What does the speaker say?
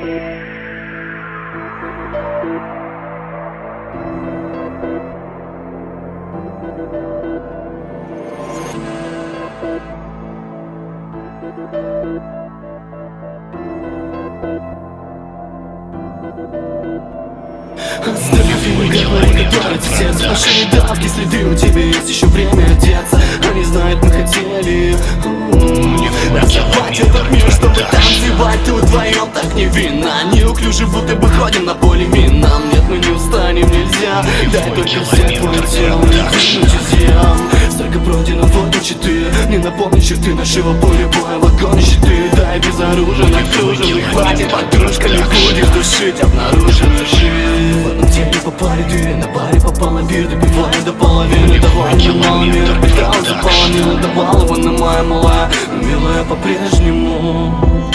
Оставив им говори, которые сердце наши давки, следы, у тебя есть еще время одеться. Они знают, мы хотели разорвать этот мир, чтобы танцевать тут вдвоем так невинно. Неуклюже, будто бы ходим на поле мин. Нам нет, мы не устанем, нельзя. Дай только взять твое тело и двинуть из ям. Столько пройдено, вот и щиты. Не напомни черты нашего поля боя, вагоны щиты. Дай безоружен, окружен, и хватит подружка, не будешь душить обнаруженную жизнь. В одном деле попали ты, на баре попала бир. Добивай до половины, давай мне мало мир. Питал за половину, давал его на моя малая, но милая по-прежнему.